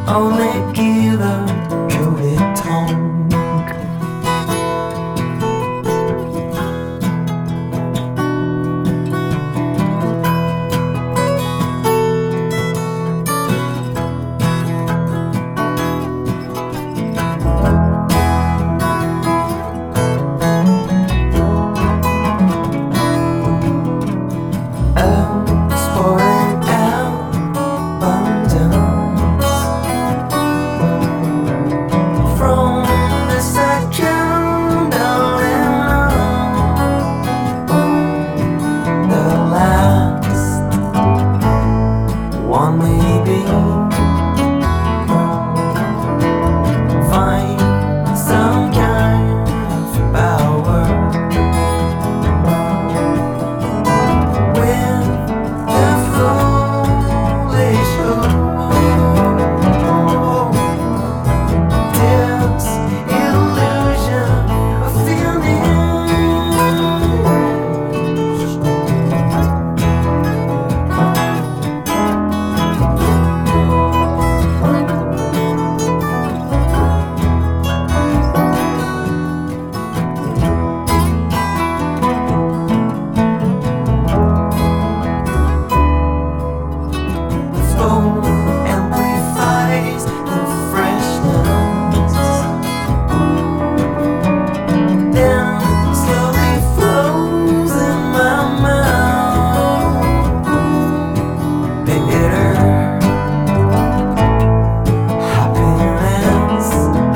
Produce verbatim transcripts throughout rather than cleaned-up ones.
only give a truly tongue. One maybe find some kind of power with the foolish hope. This illusion of feeling. Amplifies the freshness, then slowly flows in my mouth. Bitter happiness.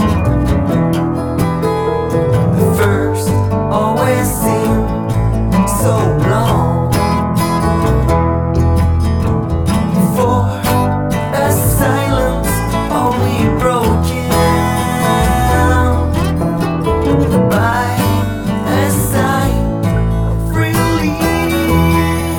The first always seemed so long. Silence only broken by a sigh of relief.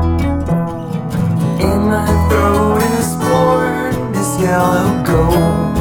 In my throat is born this yellow gold.